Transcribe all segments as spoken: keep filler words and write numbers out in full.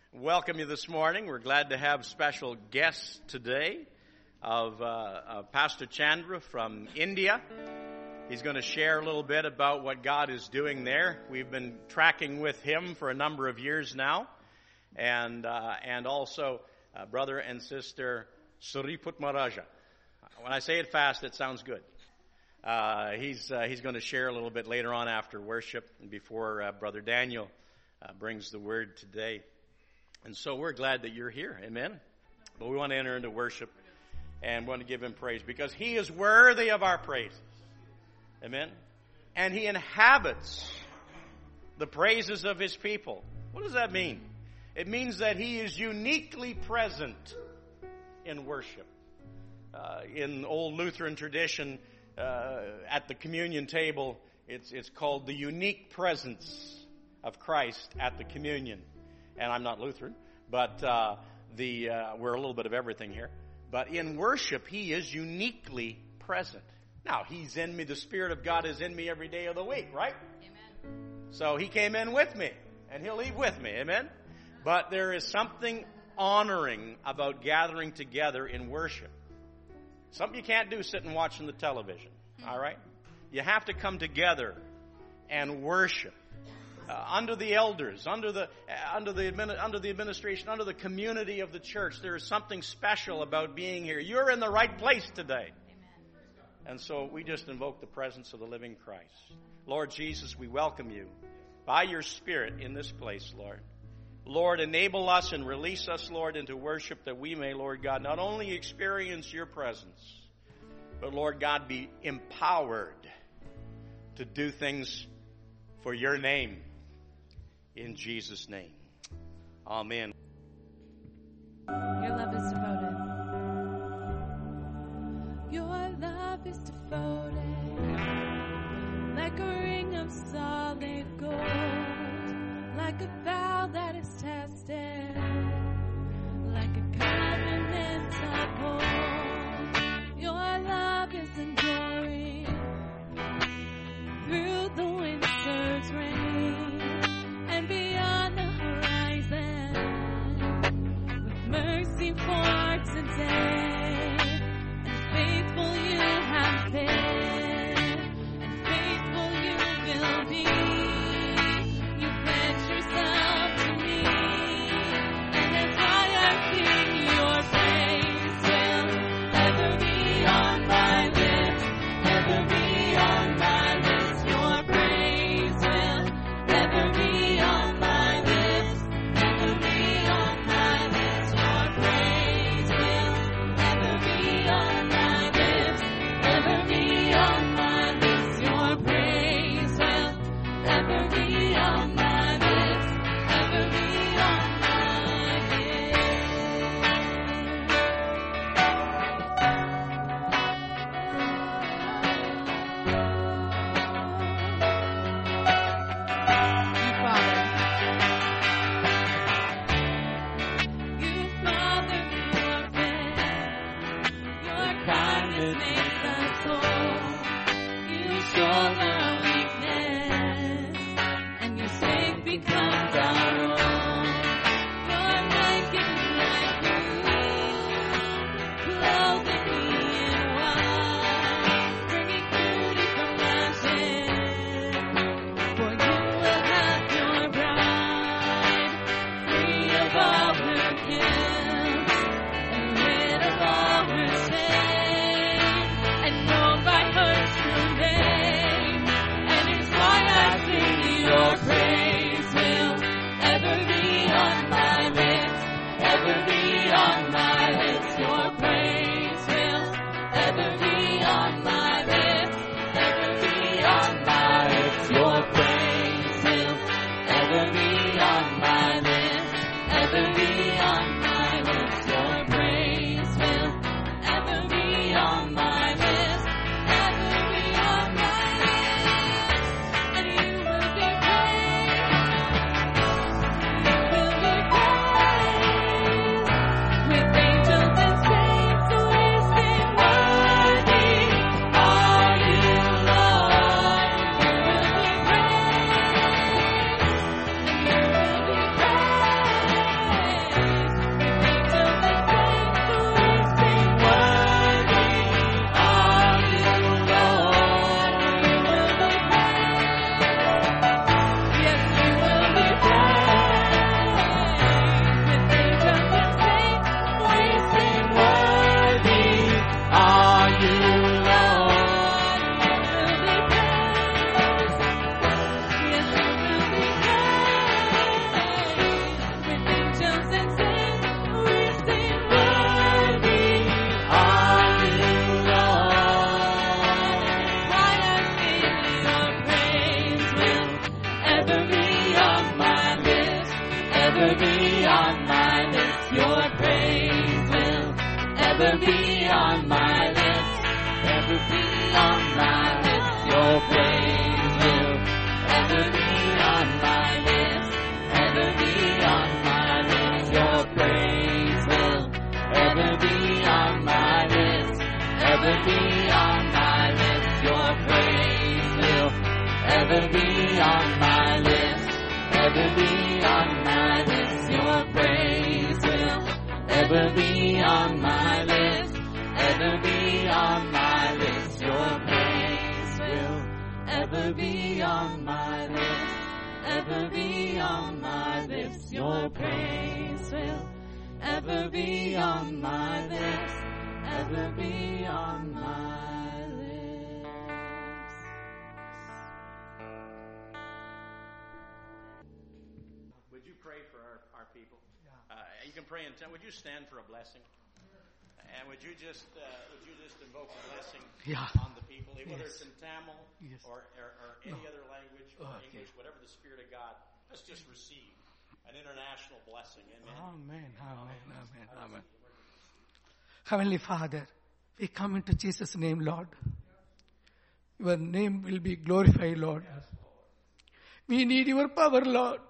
welcome you this morning. We're glad to have special guests today of uh, uh, Pastor Chandra from India. He's going to share a little bit about what God is doing there. We've been tracking with him for a number of years now. And uh, and also uh, brother and sister Suriput Maharaja. When I say it fast, it sounds good. Uh, he's uh, he's going to share a little bit later on after worship and before uh, Brother Daniel uh, brings the word today. And so we're glad that you're here. Amen. But we want to enter into worship and want to give him praise because he is worthy of our praises. Amen. And he inhabits the praises of his people. What does that mean? It means that he is uniquely present in worship. Uh, in old Lutheran tradition, uh, at the communion table, it's it's called the unique presence of Christ at the communion. And I'm not Lutheran, but uh, the uh, we're a little bit of everything here. But in worship, he is uniquely present. Now, he's in me. The Spirit of God is in me every day of the week, right? Amen. So he came in with me, and he'll leave with me. Amen? But there is something honoring about gathering together in worship. Something you can't do sitting watching the television, all right? You have to come together and worship. Uh, under the elders, under the uh, under the admin, under the administration, under the community of the church, there is something special about being here. You're in the right place today. Amen. And so we just invoke the presence of the living Christ. Lord Jesus, we welcome you by your Spirit in this place, Lord. Lord, enable us and release us, Lord, into worship that we may, Lord God, not only experience your presence, but, Lord God, be empowered to do things for your name. In Jesus' name. Amen. Your love is devoted. Your love is devoted. Like a ring of solid gold. Like a vow that is tested. Like a covenant of gold. Your love is enduring. Through the winter's rain. And beyond the horizon, with mercy for today, and faithful you have been, and faithful you will be. You pledge yourself to me, and as I am sing, your praise will ever be on my lips, ever be on my lips. Your praise will ever be. Ever be on my lips, your praise will be on my lips. Your praise will ever be on my lips. Ever be on my lips. Your praise will ever be on my lips. Ever be on my lips. Your praise will ever be on my lips. Ever be on my lips. Your praise will ever be on my lips. Ever be on my lips. Your praise will ever be on my lips. Ever be on my lips. Your praise will ever be on my lips. Ever be on my lips. Your praise will ever be on my lips. Ever be on my lips. Would you pray for our, our people? Uh, you can pray in ten. Would you stand for a blessing? And would you just uh, would you just invoke a blessing Yeah. on the people, whether Yes. it's in Tamil Yes. or, or, or any No. other language or Okay. English, whatever the Spirit of God. Let's just receive an international blessing. Amen. Amen, amen, amen, amen. Heavenly Father, we come into Jesus' name, Lord. Your name will be glorified, Lord. We need your power, Lord.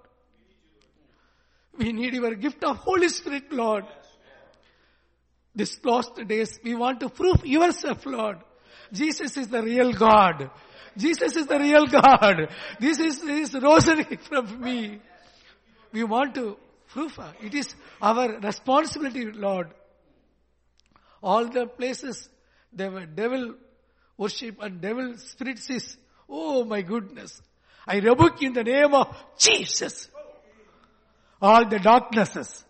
We need your gift of Holy Spirit, Lord. These last days, we want to prove yourself, Lord. Jesus is the real God. Jesus is the real God. This is His rosary from me. We want to prove it. It is our responsibility, Lord. All the places there were devil worship and devil spirits is, oh my goodness. I rebuke in the name of Jesus all the darknesses,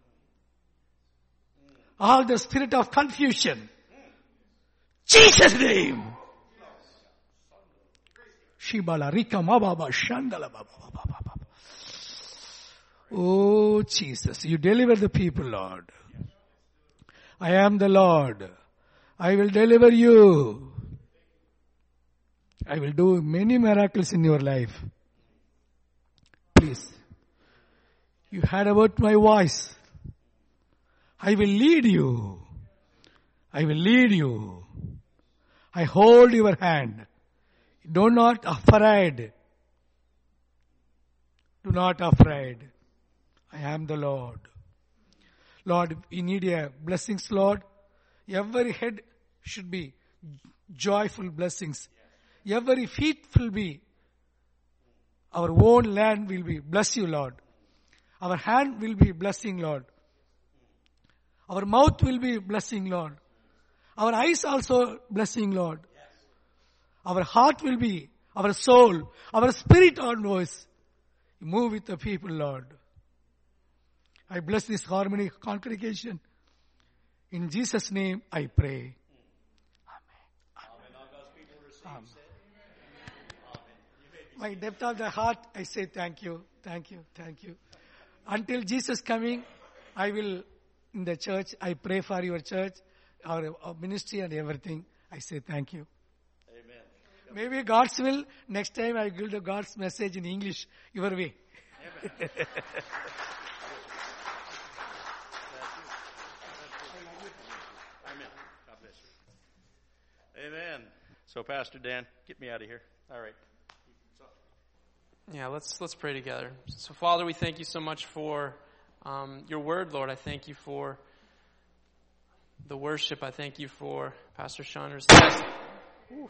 all the spirit of confusion. Jesus' name. Shibala Rika Mababa Shandala Baba Baba Baba. Oh Jesus, you deliver the people, Lord. I am the Lord. I will deliver you. I will do many miracles in your life. Please. You heard about my voice. I will lead you. I will lead you. I hold your hand. Do not afraid. Do not afraid. I am the Lord. Lord, we need your blessings, Lord. Every head should be joyful blessings. Every feet will be, our own land will be, bless you, Lord. Our hand will be blessing, Lord. Our mouth will be blessing, Lord. Our eyes also blessing, Lord. Our heart will be, our soul, our spirit on voice. Move with the people, Lord. I bless this harmony congregation. In Jesus' name I pray. Amen. Amen. My depth of the heart, I say thank you, thank you, thank you. Until Jesus coming, I will, in the church, I pray for your church, our, our ministry and everything. I say thank you. Amen. Maybe God's will, next time I give the God's message in English, your way. Amen. Amen. God bless you. Amen. So, Pastor Dan, get me out of here. All right. Yeah, let's let's pray together. So, Father, we thank you so much for um, your word, Lord. I thank you for the worship. I thank you for Pastor Chandra's test. Ooh.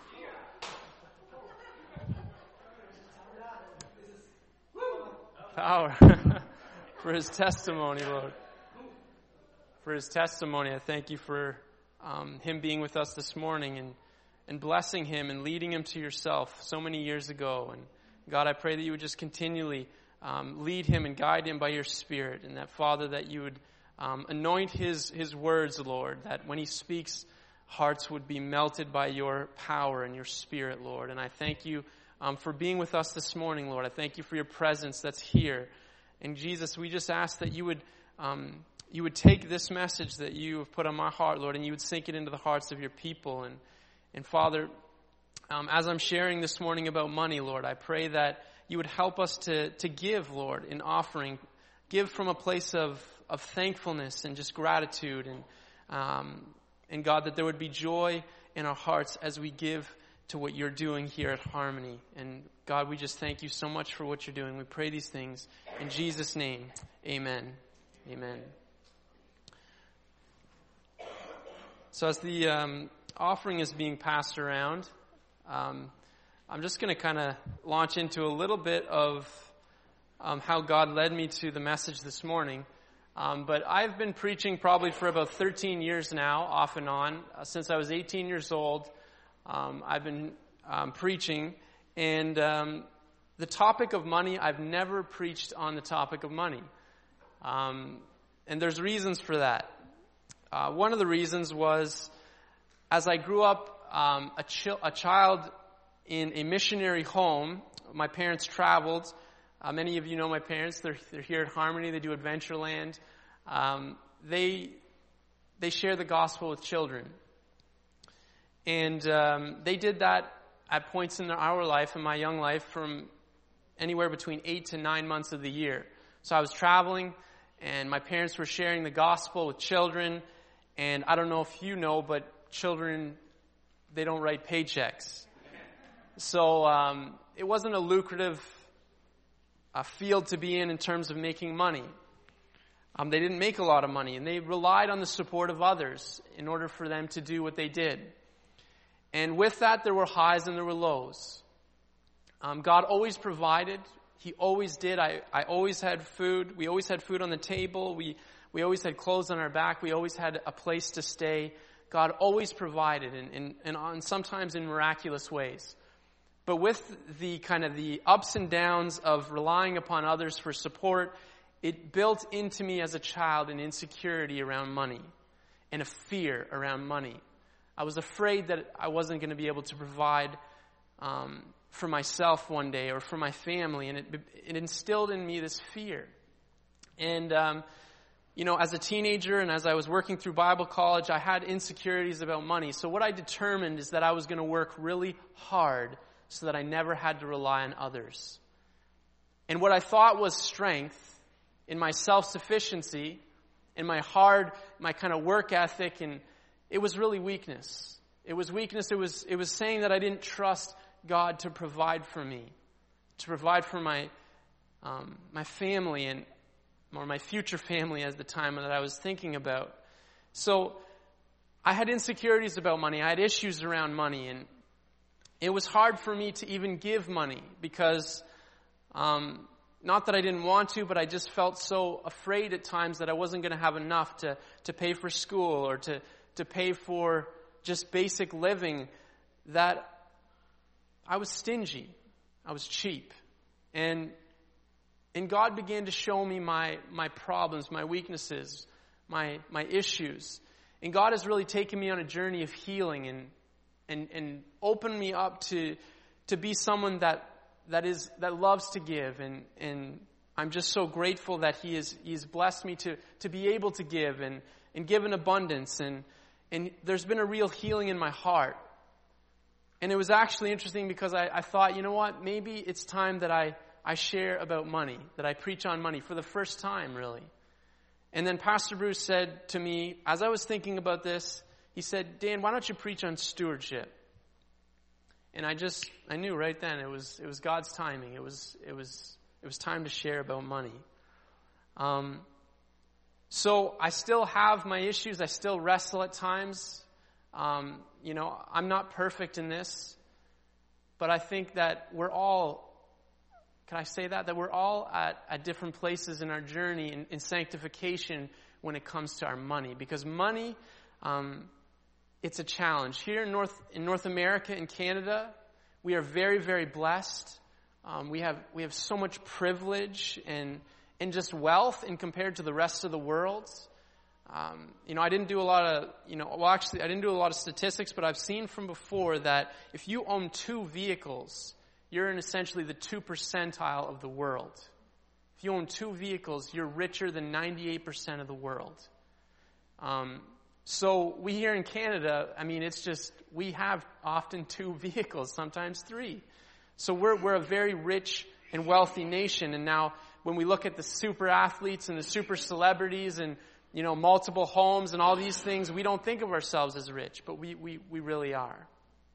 Power for his testimony, Lord. For his testimony, I thank you for um, him being with us this morning and and blessing him and leading him to yourself so many years ago. And God, I pray that you would just continually um, lead him and guide him by your Spirit, and that, Father, that you would um, anoint his his words, Lord, that when he speaks, hearts would be melted by your power and your Spirit, Lord. And I thank you um, for being with us this morning, Lord. I thank you for your presence that's here. And Jesus, we just ask that you would um, you would take this message that you have put on my heart, Lord, and you would sink it into the hearts of your people. And and Father, um, as I'm sharing this morning about money, Lord, I pray that you would help us to to give, Lord, in offering give from a place of, of thankfulness and just gratitude, and um, and God, that there would be joy in our hearts as we give to what you're doing here at Harmony. And God, we just thank you so much for what you're doing. We pray these things in Jesus' name. Amen. Amen. So as the um, offering is being passed around, um, I'm just going to kind of launch into a little bit of um, how God led me to the message this morning. Um, but I've been preaching probably for about thirteen years now, off and on. Uh, since I was eighteen years old, um, I've been um, preaching. And um, the topic of money, I've never preached on the topic of money. Um, and there's reasons for that. Uh, one of the reasons was, as I grew up um, a, ch- a child in a missionary home, my parents traveled. Uh, many of you know my parents. They're, they're here at Harmony. They do Adventureland. Um, they they share the gospel with children. And um, they did that at points in our life, in my young life, from anywhere between eight to nine months of the year. So I was traveling, and my parents were sharing the gospel with children. And I don't know if you know, but children, they don't write paychecks. So um, it wasn't a lucrative uh, field to be in in terms of making money. Um, they didn't make a lot of money, and they relied on the support of others in order for them to do what they did. And with that, there were highs and there were lows. Um, God always provided. He always did. I, I always had food. We always had food on the table. We we always had clothes on our back. We always had a place to stay. God always provided, and, and, and on, sometimes in miraculous ways. But with the kind of the ups and downs of relying upon others for support, it built into me as a child an insecurity around money and a fear around money. I was afraid that I wasn't going to be able to provide um, for myself one day or for my family, and it, it instilled in me this fear. And, um, you know, as a teenager and as I was working through Bible college, I had insecurities about money. So what I determined is that I was going to work really hard so that I never had to rely on others. And what I thought was strength in my self-sufficiency, in my hard, my kind of work ethic, and it was really weakness. It was weakness. It was, it was saying that I didn't trust God to provide for me, to provide for my, um, my family and, or my future family at the time that I was thinking about. So I had insecurities about money. I had issues around money, and it was hard for me to even give money because, um, not that I didn't want to, but I just felt so afraid at times that I wasn't going to have enough to, to pay for school or to, to pay for just basic living, that I was stingy. I was cheap. And and God began to show me my my problems, my weaknesses, my my issues. And God has really taken me on a journey of healing and and, and opened me up to to be someone that that is that loves to give, and and I'm just so grateful that He is He's blessed me to to be able to give and, and give in abundance, and and there's been a real healing in my heart. And it was actually interesting because I, I thought, you know what, maybe it's time that I, I share about money, that I preach on money for the first time, really. And then Pastor Bruce said to me, as I was thinking about this, he said, Dan, why don't you preach on stewardship? And I just, I knew right then it was it was God's timing. It was it was it was time to share about money. Um, so I still have my issues. I still wrestle at times. Um, you know, I'm not perfect in this, but I think that we're all, can I say that? That we're all at, at different places in our journey in, in sanctification when it comes to our money. Because money, um, it's a challenge. Here in North in North America, in Canada, we are very, very blessed. Um, we have we have so much privilege and and just wealth in compared to the rest of the world. Um, you know, I didn't do a lot of, you know, well, actually, I didn't do a lot of statistics, but I've seen from before that if you own two vehicles, you're in essentially the two percentile of the world. If you own two vehicles, you're richer than ninety-eight percent of the world. Um, so we here in Canada, I mean, it's just, we have often two vehicles, sometimes three. So we're, we're a very rich and wealthy nation. And now when we look at the super athletes and the super celebrities and, you know, multiple homes and all these things, we don't think of ourselves as rich, but we, we, we really are.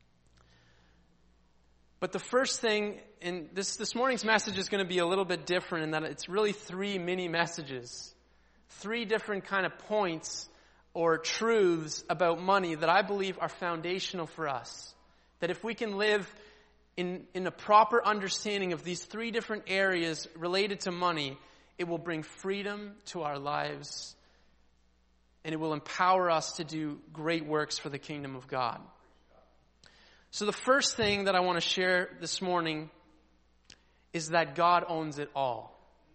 But the first thing, and this, this morning's message is going to be a little bit different in that it's really three mini messages. Three different kind of points or truths about money that I believe are foundational for us. That if we can live in, in a proper understanding of these three different areas related to money, it will bring freedom to our lives and it will empower us to do great works for the kingdom of God. So the first thing that I want to share this morning is that God owns it all.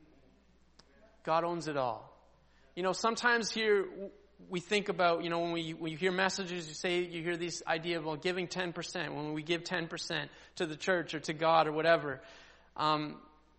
God owns it all. You know, sometimes here we think about, you know, when we when you hear messages, you say, you hear this idea of, well, giving ten percent, when we give ten percent to the church or to God or whatever. Um,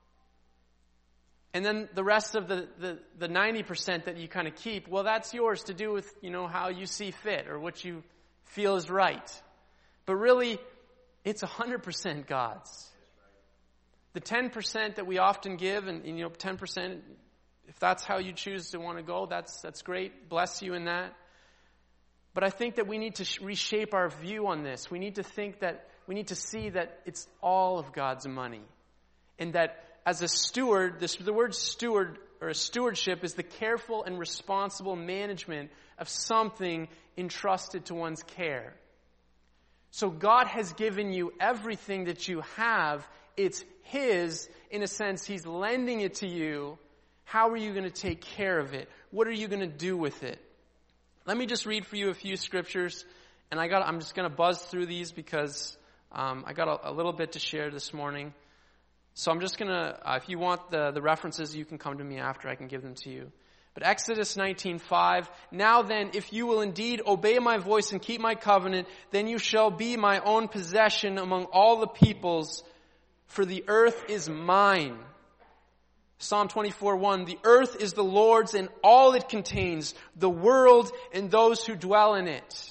and then the rest of the, the, the ninety percent that you kind of keep, well, that's yours to do with, you know, how you see fit or what you feel is right. But really, it's one hundred percent God's. The ten percent that we often give, and, you know, ten percent, if that's how you choose to want to go, that's that's great. Bless you in that. But I think that we need to reshape our view on this. We need to think that, we need to see that it's all of God's money. And that as a steward, this, the word steward or a stewardship is the careful and responsible management of something entrusted to one's care. So God has given you everything that you have. It's His. In a sense, He's lending it to you. How are you going to take care of it? What are you going to do with it? Let me just read for you a few scriptures. And I got, I'm just going to buzz through these because um, I got a, a little bit to share this morning. So I'm just going to, uh, if you want the, the references, you can come to me after. I can give them to you. But Exodus nineteen five, now then, if you will indeed obey my voice and keep my covenant, then you shall be my own possession among all the peoples, for the earth is mine. Psalm twenty-four one, the earth is the Lord's and all it contains, the world and those who dwell in it.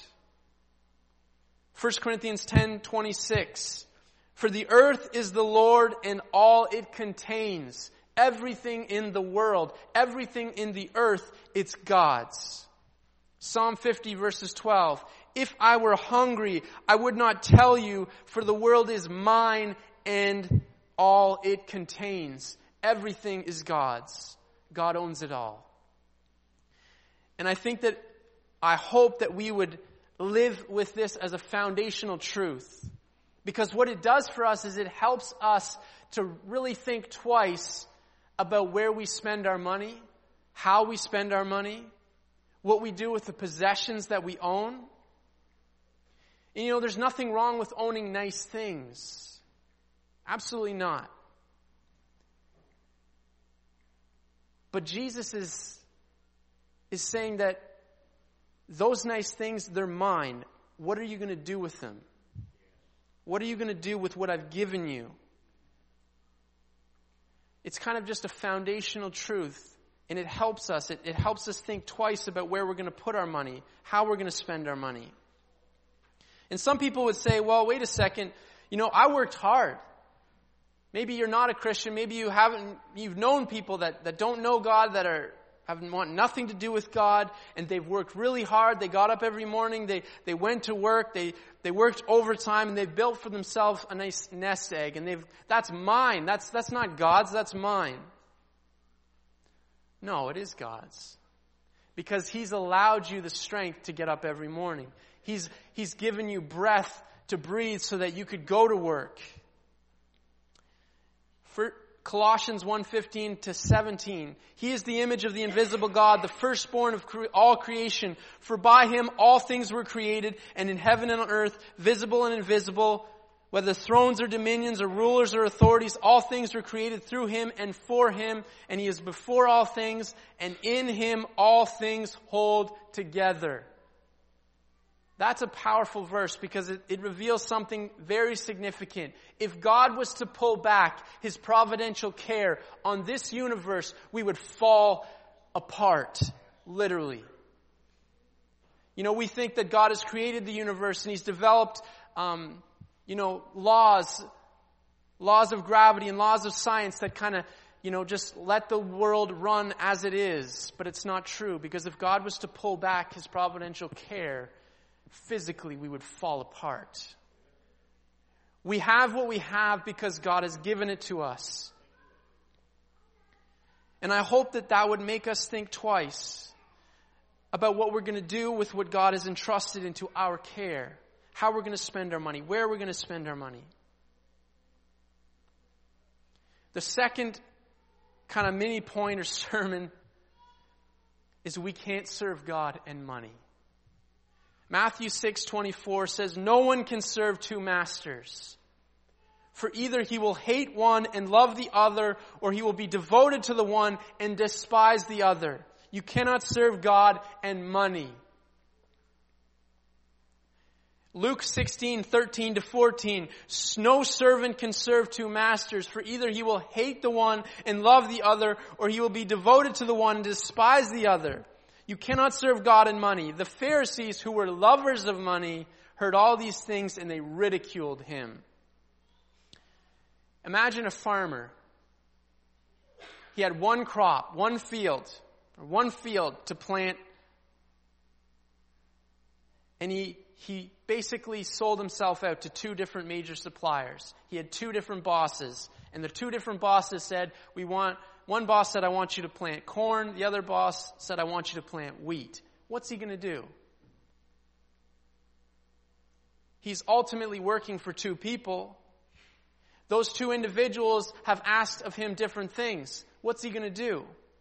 First Corinthians ten twenty-six, for the earth is the Lord and all it contains. Everything in the world, everything in the earth, it's God's. Psalm fifty verses twelve. If I were hungry, I would not tell you, for the world is mine and all it contains. Everything is God's. God owns it all. And I think that, I hope that we would live with this as a foundational truth. Because what it does for us is it helps us to really think twice about where we spend our money, how we spend our money, what we do with the possessions that we own. And you know, there's nothing wrong with owning nice things. Absolutely not. But Jesus is, is saying that those nice things, they're mine. What are you going to do with them? What are you going to do with what I've given you? It's kind of just a foundational truth, and it helps us. It, it helps us think twice about where we're going to put our money, how we're going to spend our money. And some people would say, well, wait a second, you know, I worked hard. Maybe you're not a Christian. Maybe you haven't, you've known people that, that don't know God, that are have want nothing to do with God, and they've worked really hard. They got up every morning, they, they went to work, they, they worked overtime, and they've built for themselves a nice nest egg, and they've, that's mine. That's, that's not God's, that's mine. No, it is God's. Because He's allowed you the strength to get up every morning. He's, He's given you breath to breathe so that you could go to work. For Colossians one fifteen to seventeen. He is the image of the invisible God, the firstborn of cre- all creation. For by Him all things were created, and in heaven and on earth, visible and invisible, whether thrones or dominions or rulers or authorities, all things were created through Him and for Him, and He is before all things, and in Him all things hold together. That's a powerful verse because it, it reveals something very significant. If God was to pull back His providential care on this universe, we would fall apart, literally. You know, we think that God has created the universe and He's developed, um, you know, laws, laws of gravity and laws of science that kind of you know, just let the world run as it is. But it's not true, because if God was to pull back his providential care, physically we would fall apart. We have what we have because God has given it to us. And I hope that that would make us think twice about what we're going to do with what God has entrusted into our care. How we're going to spend our money. Where we're going to spend our money. The second kind of mini point or sermon is we can't serve God and money. Matthew six twenty-four says, "No one can serve two masters. For either he will hate one and love the other, or he will be devoted to the one and despise the other." You cannot serve God and money. Luke sixteen thirteen to fourteen, "No servant can serve two masters, for either he will hate the one and love the other, or he will be devoted to the one and despise the other. You cannot serve God and money." The Pharisees, who were lovers of money, heard all these things and they ridiculed him. Imagine a farmer. He had one crop, one field, or one field to plant, and he He basically sold himself out to two different major suppliers. He had two different bosses. And the two different bosses said, we want, one boss said, "I want you to plant corn." The other boss said, "I want you to plant wheat." What's he going to do? He's ultimately working for two people. Those two individuals have asked of him different things. What's he going to do?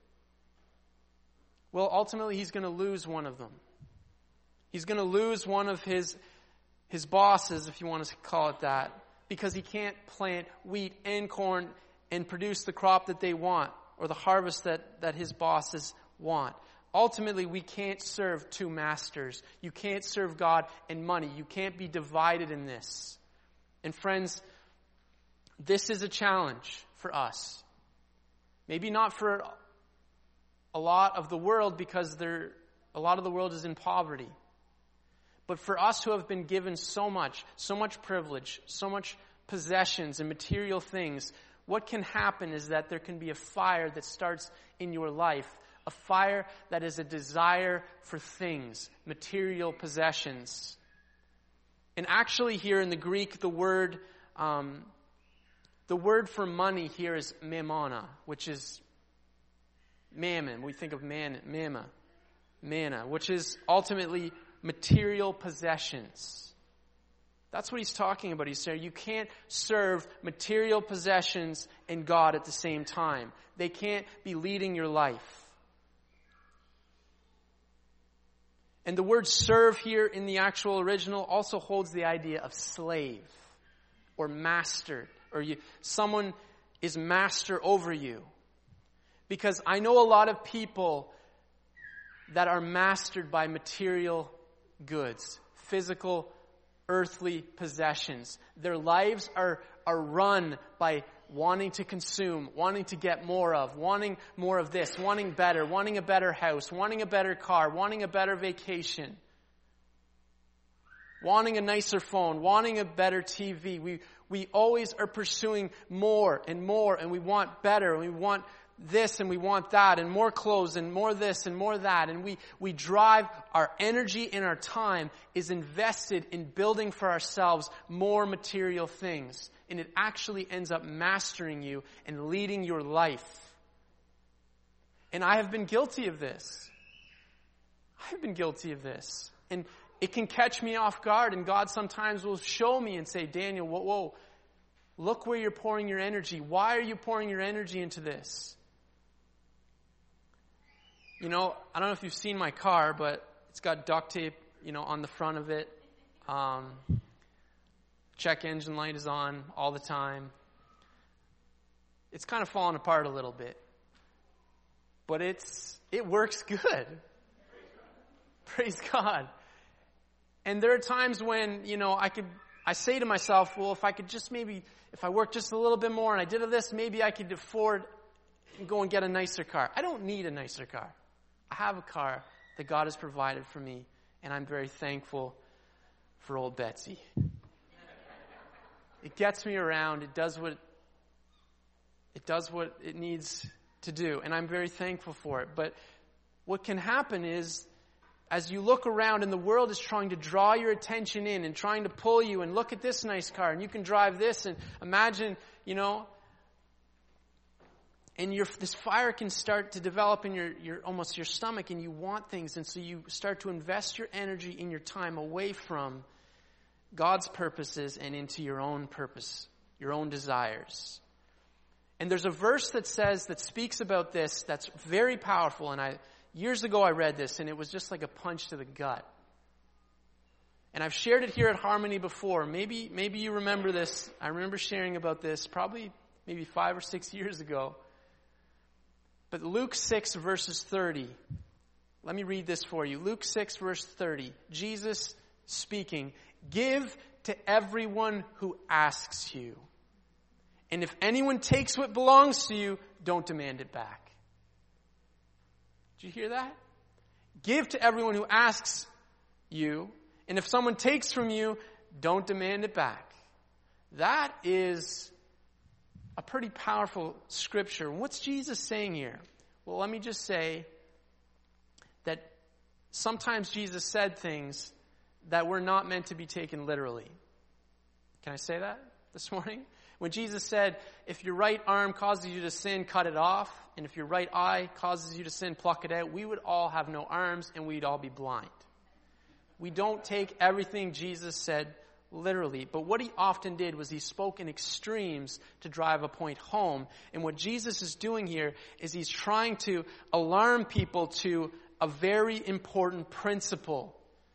Well, ultimately he's going to lose one of them. He's going to lose one of his, his bosses, if you want to call it that, because he can't plant wheat and corn and produce the crop that they want, or the harvest that, that his bosses want. Ultimately, we can't serve two masters. You can't serve God and money. You can't be divided in this. And friends, this is a challenge for us. Maybe not for a lot of the world, because there, a lot of the world is in poverty. But for us who have been given so much, so much privilege, so much possessions and material things, what can happen is that there can be a fire that starts in your life. A fire that is a desire for things, material possessions. And actually here in the Greek, the word, um, the word for money here is mammona, which is mammon. We think of man, mamma, manna, which is ultimately material possessions. That's what he's talking about. He's saying you can't serve material possessions and God at the same time. They can't be leading your life. And the word serve here in the actual original also holds the idea of slave or master, or you, someone is master over you. Because I know a lot of people that are mastered by material goods, physical, earthly possessions. Their lives are, are run by wanting to consume, wanting to get more of, wanting more of this, wanting better, wanting a better house, wanting a better car, wanting a better vacation, wanting a nicer phone, wanting a better T V. We, we always are pursuing more and more, and we want better, and we want this and we want that, and more clothes and more this and more that, and we, we drive our energy and our time is invested in building for ourselves more material things, and it actually ends up mastering you and leading your life. And I have been guilty of this. I've been guilty of this. And it can catch me off guard, and God sometimes will show me and say, "Daniel, whoa, whoa, look where you're pouring your energy. Why are you pouring your energy into this?" You know, I don't know if you've seen my car, but it's got duct tape, you know, on the front of it. Um, check engine light is on all the time. It's kind of falling apart a little bit. But it's it works good. Praise God. And there are times when, you know, I could I say to myself, well, if I could just maybe, if I worked just a little bit more and I did this, maybe I could afford and go and get a nicer car. I don't need a nicer car. I have a car that God has provided for me, and I'm very thankful for old Betsy. It gets me around. It does what It does what it needs to do, and I'm very thankful for it. But what can happen is, as you look around and the world is trying to draw your attention in and trying to pull you and look at this nice car and you can drive this and imagine, you know, and your, this fire can start to develop in your, your, almost your stomach, and you want things, and so you start to invest your energy and your time away from God's purposes and into your own purpose, your own desires. And there's a verse that says, that speaks about this, that's very powerful, and I, years ago I read this, and it was just like a punch to the gut. And I've shared it here at Harmony before. Maybe, maybe you remember this. I remember sharing about this probably maybe five or six years ago. But Luke six verses thirty. Let me read this for you. Luke six verse thirty. Jesus speaking. Give to everyone who asks you. And if anyone takes what belongs to you, don't demand it back. Did you hear that? Give to everyone who asks you. And if someone takes from you, don't demand it back. That is a pretty powerful scripture. What's Jesus saying here? Well, let me just say that sometimes Jesus said things that were not meant to be taken literally. Can I say that this morning? When Jesus said, if your right arm causes you to sin, cut it off. And if your right eye causes you to sin, pluck it out. We would all have no arms and we'd all be blind. We don't take everything Jesus said literally. But what he often did was he spoke in extremes to drive a point home. And what Jesus is doing here is he's trying to alarm people to a very important principle.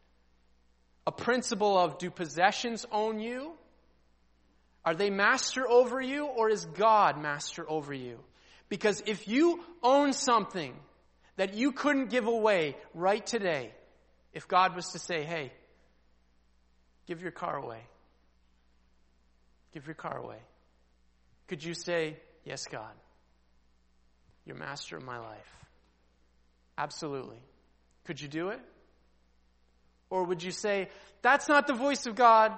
A principle of, do possessions own you? Are they master over you, or is God master over you? Because if you own something that you couldn't give away right today, if God was to say, hey, give your car away. Give your car away. Could you say, yes, God, you're master of my life? Absolutely. Could you do it? Or would you say, that's not the voice of God.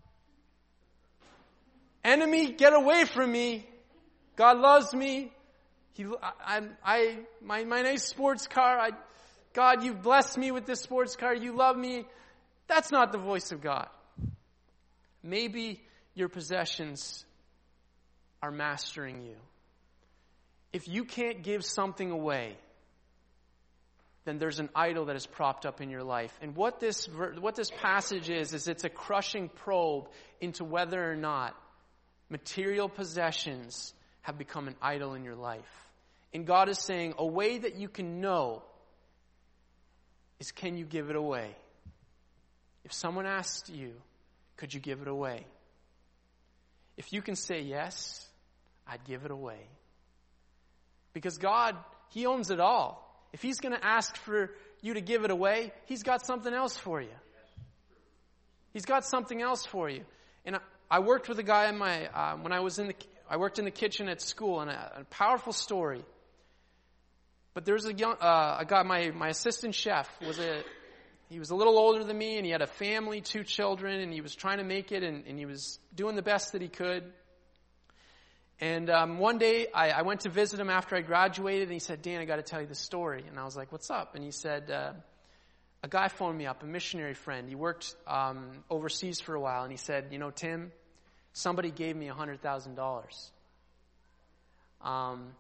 Enemy, get away from me. God loves me. He, I, I, my, my nice sports car. I, God, you've blessed me with this sports car. You love me. That's not the voice of God. Maybe your possessions are mastering you. If you can't give something away, then there's an idol that is propped up in your life. And what this what this passage is, is it's a crushing probe into whether or not material possessions have become an idol in your life. And God is saying, a way that you can know is, can you give it away? If someone asks you, could you give it away? If you can say yes, I'd give it away. Because God, He owns it all. If He's going to ask for you to give it away, He's got something else for you. He's got something else for you. And I, I worked with a guy in my uh, when I was in the I worked in the kitchen at school, and a, a powerful story. But there's a young uh, a guy. My my assistant chef was a he was a little older than me, and he had a family, two children, and he was trying to make it, and, and he was doing the best that he could. And um, one day, I, I went to visit him after I graduated, and he said, Dan, I got to tell you the story. And I was like, what's up? And he said, uh, a guy phoned me up, a missionary friend. He worked um, overseas for a while, and he said, you know, Tim, somebody gave me one hundred thousand dollars. Um,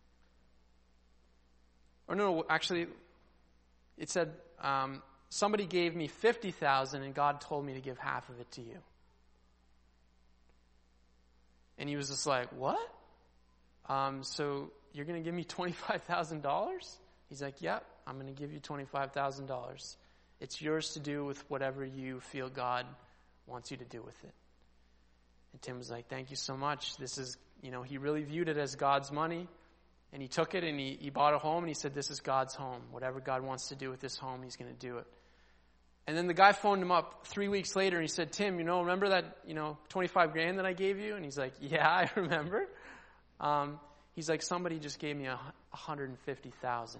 or no, actually, it said, um, somebody gave me fifty thousand dollars, and God told me to give half of it to you. And he was just like, what? Um, so you're going to give me twenty-five thousand dollars? He's like, yep, I'm going to give you twenty-five thousand dollars. It's yours to do with whatever you feel God wants you to do with it. And Tim was like, thank you so much. This is, you know, he really viewed it as God's money. And he took it and he, he bought a home, and he said, this is God's home. Whatever God wants to do with this home, He's going to do it. And then the guy phoned him up three weeks later, and he said, Tim, you know, remember that, you know, twenty-five grand that I gave you? And he's like, yeah, I remember. Um, he's like, somebody just gave me a one hundred fifty thousand.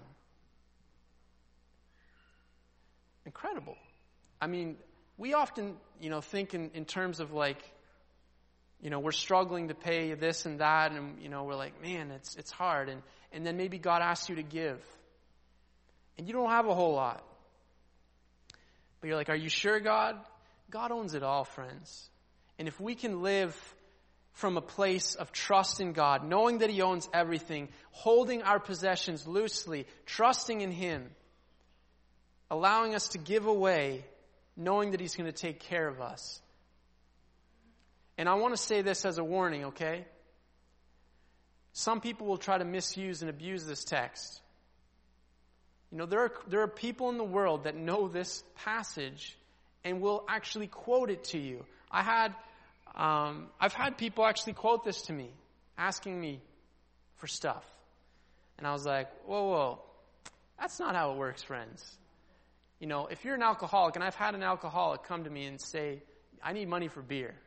Incredible. I mean, we often, you know, think in, in terms of like you know, we're struggling to pay this and that, and, you know, we're like, man, it's it's hard. And, and then maybe God asks you to give. And you don't have a whole lot. But you're like, are you sure, God? God owns it all, friends. And if we can live from a place of trust in God, knowing that He owns everything, holding our possessions loosely, trusting in Him, allowing us to give away, knowing that He's going to take care of us. And I want to say this as a warning, okay? Some people will try to misuse and abuse this text. You know, there are there are people in the world that know this passage and will actually quote it to you. I had, um, I've had people actually quote this to me, asking me for stuff. And I was like, whoa, whoa, that's not how it works, friends. You know, if you're an alcoholic, and I've had an alcoholic come to me and say, I need money for beer.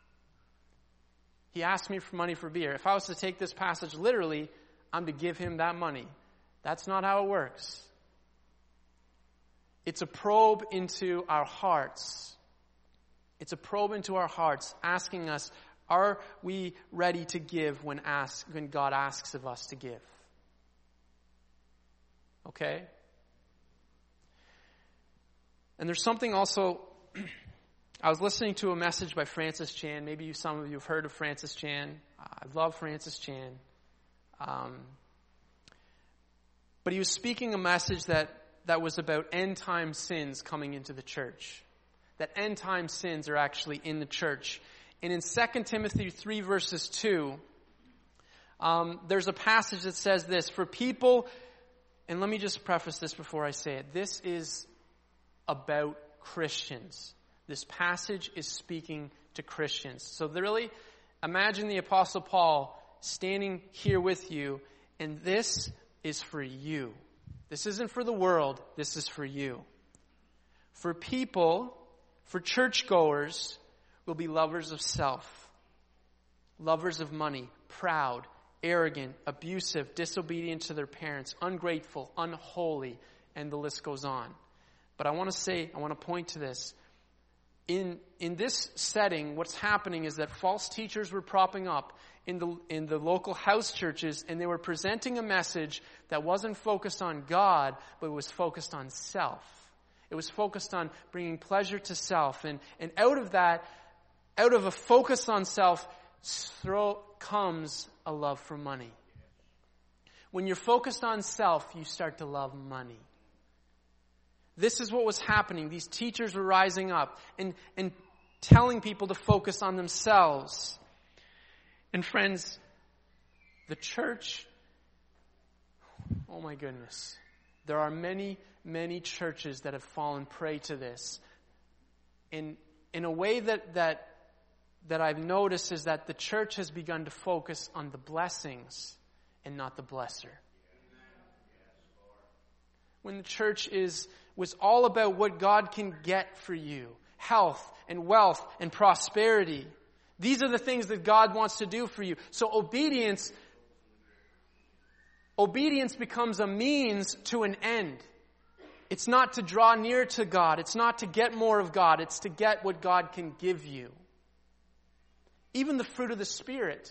He asked me for money for beer. If I was to take this passage literally, I'm to give him that money. That's not how it works. It's a probe into our hearts. It's a probe into our hearts, asking us, are we ready to give when ask, when God asks of us to give? Okay? And there's something also, I was listening to a message by Francis Chan. Maybe you, some of you have heard of Francis Chan. I love Francis Chan. Um, but he was speaking a message that, that was about end-time sins coming into the church. That end-time sins are actually in the church. And in Second Timothy three verses two, um, there's a passage that says this, for people, and let me just preface this before I say it, this is about Christians. This passage is speaking to Christians. So really, imagine the Apostle Paul standing here with you, and this is for you. This isn't for the world, this is for you. For people, for churchgoers, will be lovers of self, lovers of money, proud, arrogant, abusive, disobedient to their parents, ungrateful, unholy, and the list goes on. But I want to say, I want to point to this. In in this setting, what's happening is that false teachers were propping up in the in the local house churches, and they were presenting a message that wasn't focused on God, but was focused on self. It was focused on bringing pleasure to self, and and out of that, out of a focus on self, throw, comes a love for money. When you're focused on self, you start to love money. This is what was happening. These teachers were rising up and, and telling people to focus on themselves. And friends, the church, oh my goodness, there are many, many churches that have fallen prey to this. In, in a way that, that, that I've noticed is that the church has begun to focus on the blessings and not the blesser. When the church is was all about what God can get for you. Health and wealth and prosperity. These are the things that God wants to do for you. So obedience, obedience becomes a means to an end. It's not to draw near to God. It's not to get more of God. It's to get what God can give you. Even the fruit of the Spirit.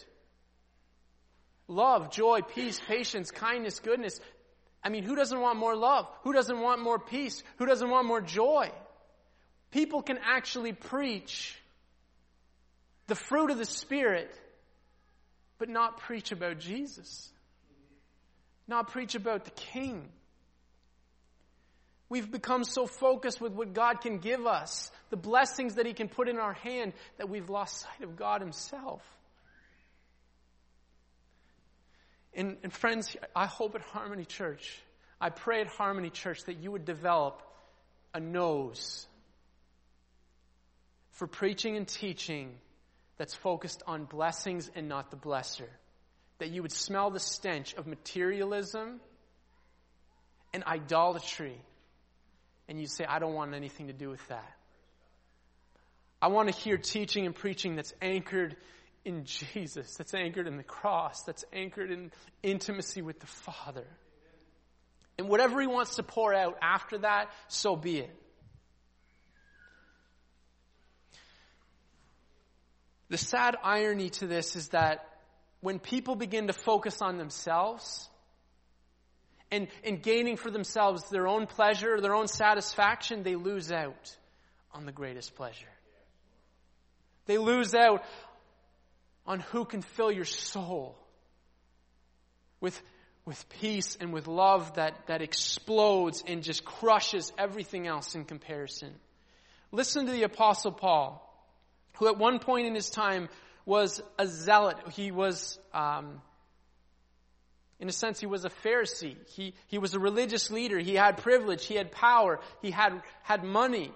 Love, joy, peace, patience, kindness, goodness. I mean, who doesn't want more love? Who doesn't want more peace? Who doesn't want more joy? People can actually preach the fruit of the Spirit, but not preach about Jesus. Not preach about the King. We've become so focused with what God can give us, the blessings that He can put in our hand, that we've lost sight of God Himself. And, and friends, I hope at Harmony Church, I pray at Harmony Church that you would develop a nose for preaching and teaching that's focused on blessings and not the blesser. That you would smell the stench of materialism and idolatry, and you'd say, I don't want anything to do with that. I want to hear teaching and preaching that's anchored in Jesus, that's anchored in the cross, that's anchored in intimacy with the Father. And whatever He wants to pour out after that, so be it. The sad irony to this is that when people begin to focus on themselves and, and gaining for themselves their own pleasure, their own satisfaction, they lose out on the greatest pleasure. They lose out on who can fill your soul with, with peace and with love that, that explodes and just crushes everything else in comparison. Listen to the Apostle Paul, who at one point in his time was a zealot. He was, um, in a sense, he was a Pharisee. He, he was a religious leader. He had privilege. He had power. He had, had money.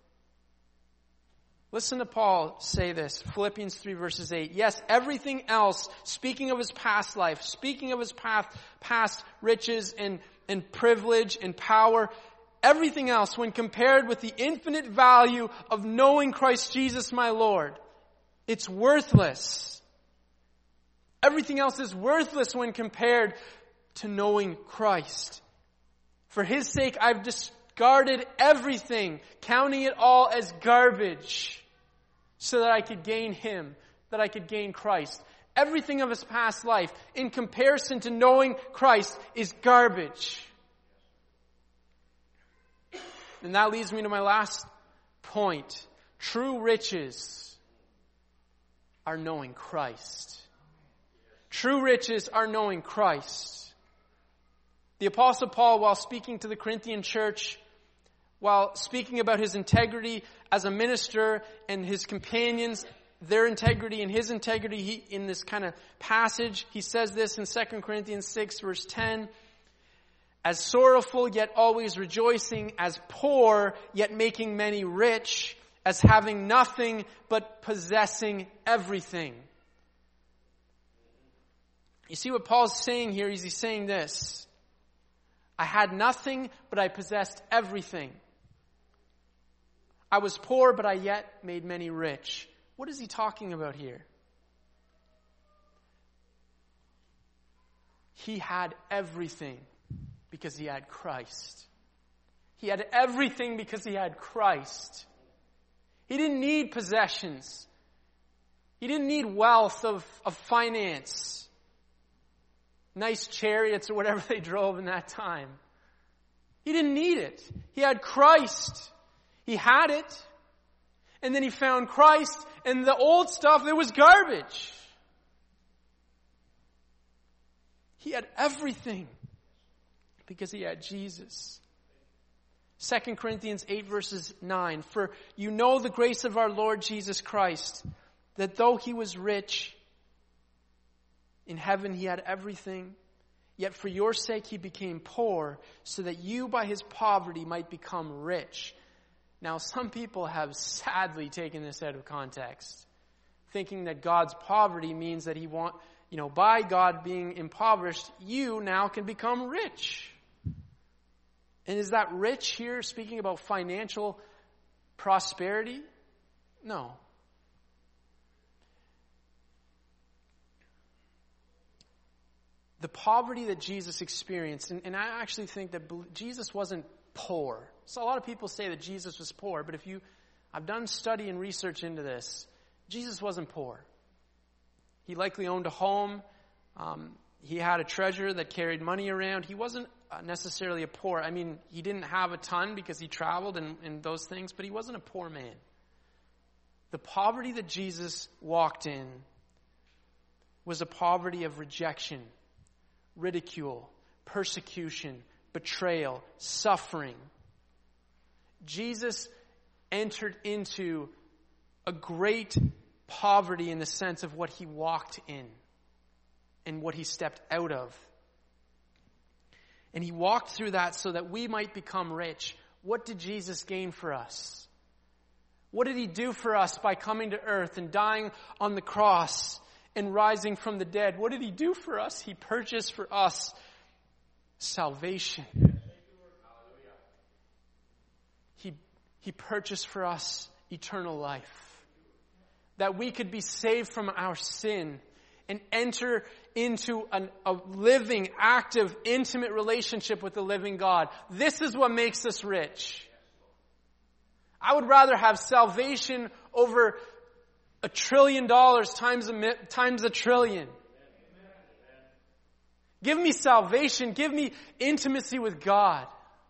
Listen to Paul say this, Philippians three verses eight. Yes, everything else, speaking of his past life, speaking of his past, past riches and, and privilege and power, everything else when compared with the infinite value of knowing Christ Jesus my Lord, it's worthless. Everything else is worthless when compared to knowing Christ. For his sake, I've discarded everything, counting it all as garbage, so that I could gain him, that I could gain Christ. Everything of his past life, in comparison to knowing Christ, is garbage. And that leads me to my last point. True riches are knowing Christ. True riches are knowing Christ. The Apostle Paul, while speaking to the Corinthian church, while speaking about his integrity as a minister and his companions, their integrity and his integrity, he, in this kind of passage, he says this in Second Corinthians six verse ten, as sorrowful yet always rejoicing, as poor yet making many rich, as having nothing but possessing everything. You see what Paul's saying here is he's saying this. I had nothing, but I possessed everything. I was poor, but I yet made many rich. What is he talking about here? He had everything because he had Christ. He had everything because he had Christ. He didn't need possessions. He didn't need wealth of, of finance. Nice chariots or whatever they drove in that time. He didn't need it. He had Christ. He had it. And then he found Christ, and the old stuff, it was garbage. He had everything because he had Jesus. Second Corinthians eight verses nine. For you know the grace of our Lord Jesus Christ, that though he was rich, in heaven he had everything, yet for your sake he became poor, so that you by his poverty might become rich. Now, some people have sadly taken this out of context, thinking that God's poverty means that he want, you know, by God being impoverished, you now can become rich. And is that rich here speaking about financial prosperity? No. The poverty that Jesus experienced, and, and I actually think that Jesus wasn't poor. So a lot of people say that Jesus was poor, but if you, I've done study and research into this, Jesus wasn't poor. He likely owned a home. Um, he had a treasure that carried money around. He wasn't necessarily a poor. I mean, he didn't have a ton because he traveled and, and those things, but he wasn't a poor man. The poverty that Jesus walked in was a poverty of rejection, ridicule, persecution, betrayal, suffering. Jesus entered into a great poverty in the sense of what he walked in and what he stepped out of. And he walked through that so that we might become rich. What did Jesus gain for us? What did he do for us by coming to earth and dying on the cross and rising from the dead? What did he do for us? He purchased for us salvation. He, he purchased for us eternal life. That we could be saved from our sin and enter into an, a living, active, intimate relationship with the living God. This is what makes us rich. I would rather have salvation over a trillion dollars times a, mi- times a trillion. Give me salvation. Give me intimacy with God.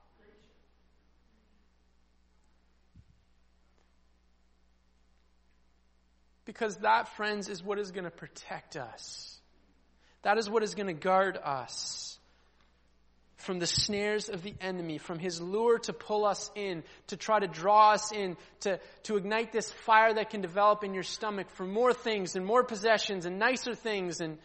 Because that, friends, is what is going to protect us. That is what is going to guard us from the snares of the enemy, from his lure to pull us in, to try to draw us in, to, to ignite this fire that can develop in your stomach for more things and more possessions and nicer things. And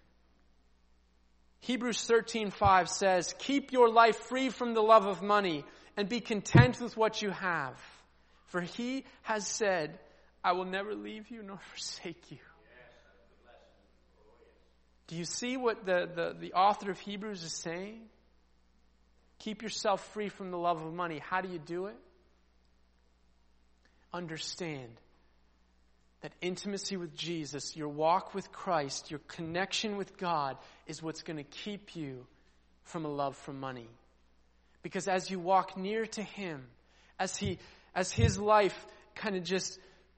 Hebrews thirteen five says, keep your life free from the love of money and be content with what you have. For he has said, I will never leave you nor forsake you. Do you see what the, the, the author of Hebrews is saying? Keep yourself free from the love of money. How do you do it? Understand that intimacy with Jesus, your walk with Christ, your connection with God is what's going to keep you from a love for money. Because as you walk near to Him, as He, as His life kind of just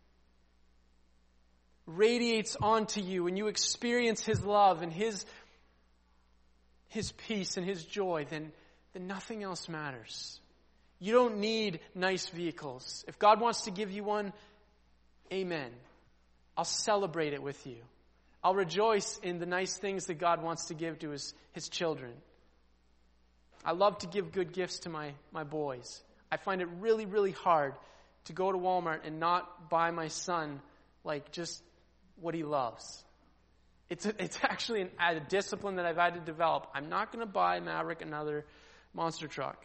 radiates onto you and you experience His love and His, His peace and His joy, then then nothing else matters. You don't need nice vehicles. If God wants to give you one, amen. I'll celebrate it with you. I'll rejoice in the nice things that God wants to give to His, His children. I love to give good gifts to my, my boys. I find it really, really hard to go to Walmart and not buy my son like just what he loves. It's, a, it's actually an, a discipline that I've had to develop. I'm not going to buy Maverick another monster truck.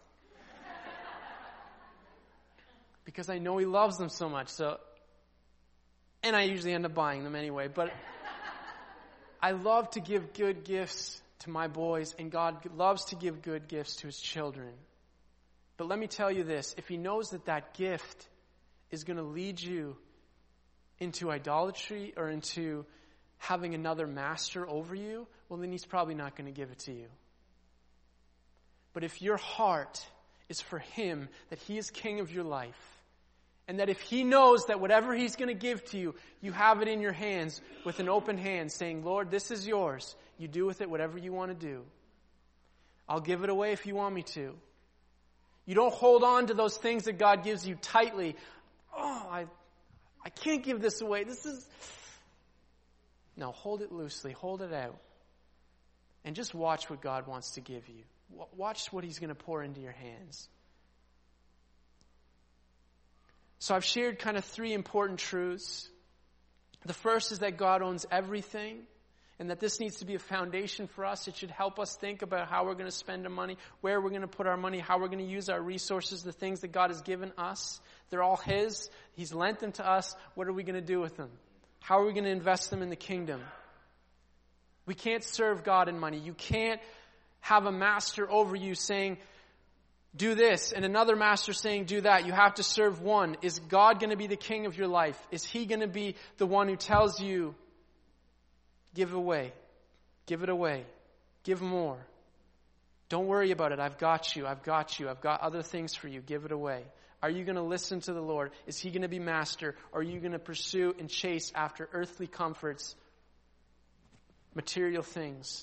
Because I know he loves them so much. So, and I usually end up buying them anyway. But I love to give good gifts to my boys, and God loves to give good gifts to His children. But let me tell you this. If He knows that that gift is going to lead you into idolatry or into having another master over you, well, then He's probably not going to give it to you. But if your heart is for Him, that He is King of your life, and that if He knows that whatever He's going to give to you, you have it in your hands with an open hand, saying, Lord, this is yours. You do with it whatever you want to do. I'll give it away if you want me to. You don't hold on to those things that God gives you tightly. Oh, I, I can't give this away. This is... No, hold it loosely. Hold it out. And just watch what God wants to give you. Watch what He's going to pour into your hands. So I've shared kind of three important truths. The first is that God owns everything, and that this needs to be a foundation for us. It should help us think about how we're going to spend our money, where we're going to put our money, how we're going to use our resources, the things that God has given us. They're all His. He's lent them to us. What are we going to do with them? How are we going to invest them in the kingdom? We can't serve God in money. You can't have a master over you saying, do this, and another master saying, do that. You have to serve one. Is God going to be the king of your life? Is He going to be the one who tells you, give away, give it away, give more. Don't worry about it. I've got you. I've got you. I've got other things for you. Give it away. Are you going to listen to the Lord? Is He going to be master? Or are you going to pursue and chase after earthly comforts, material things?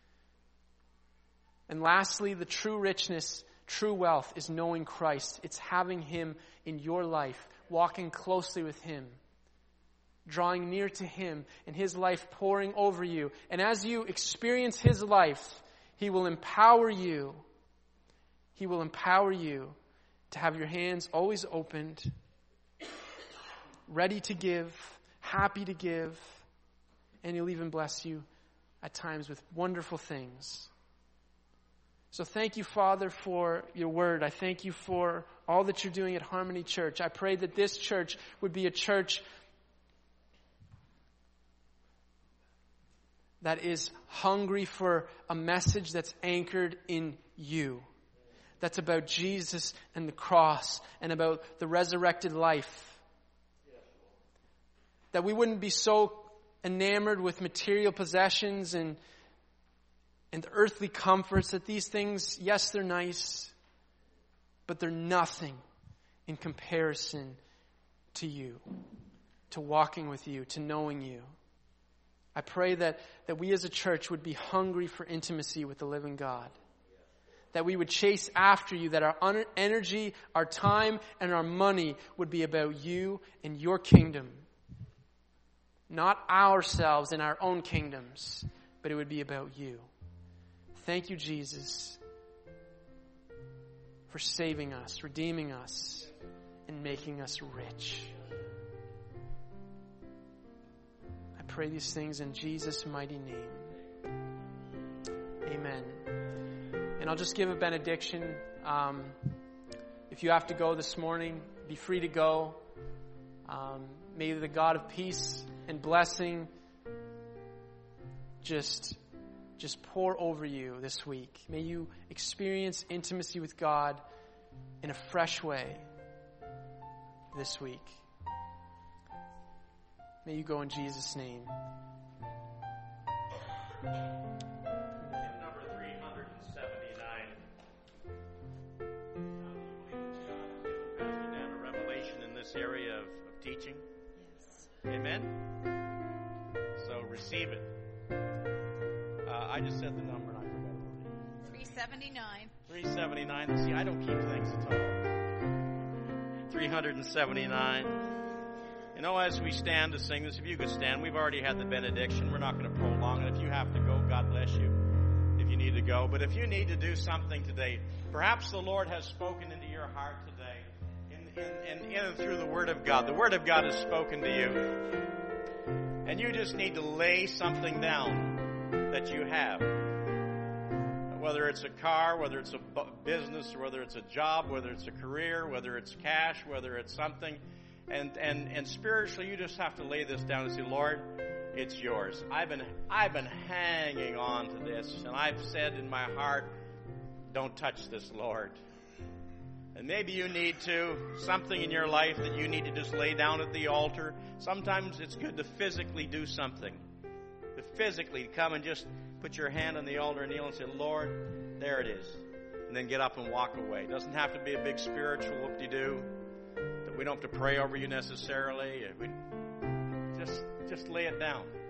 And lastly, the true richness, true wealth is knowing Christ. It's having Him in your life, walking closely with Him, drawing near to Him, and His life pouring over you. And as you experience His life, He will empower you. He will empower you to have your hands always opened, ready to give, happy to give, and He'll even bless you at times with wonderful things. So thank you, Father, for your word. I thank you for all that you're doing at Harmony Church. I pray that this church would be a church that is hungry for a message that's anchored in you. That's about Jesus and the cross and about the resurrected life. That we wouldn't be so enamored with material possessions and and the earthly comforts, that these things, yes, they're nice, but they're nothing in comparison to you, to walking with you, to knowing you. I pray that, that we as a church would be hungry for intimacy with the living God. That we would chase after you, that our un- energy, our time, and our money would be about you and your kingdom. Not ourselves and our own kingdoms, but it would be about you. Thank you, Jesus, for saving us, redeeming us, and making us rich. I pray these things in Jesus' mighty name. Amen. And I'll just give a benediction. Um, if you have to go this morning, be free to go. Um, may the God of peace and blessing just, just pour over you this week. May you experience intimacy with God in a fresh way this week. May you go in Jesus' name. Area of, of teaching. Yes. Amen. So receive it. Uh, I just said the number and I forgot it. three seventy-nine. three seventy-nine. See, I don't keep things at all. three seventy-nine. You know, as we stand to sing this, if you could stand, we've already had the benediction. We're not going to prolong it. If you have to go, God bless you. If you need to go. But if you need to do something today, perhaps the Lord has spoken into your heart today. In, in, in and through the Word of God. The Word of God has spoken to you. And you just need to lay something down that you have. Whether it's a car, whether it's a business, whether it's a job, whether it's a career, whether it's cash, whether it's something. And, and, and spiritually, you just have to lay this down and say, Lord, it's yours. I've been, I've been hanging on to this. And I've said in my heart, don't touch this, Lord. And maybe you need to, something in your life that you need to just lay down at the altar. Sometimes it's good to physically do something. To physically come and just put your hand on the altar and kneel and say, Lord, there it is. And then get up and walk away. It doesn't have to be a big spiritual whoop-de-doo. That we don't have to pray over you necessarily. We just, just lay it down.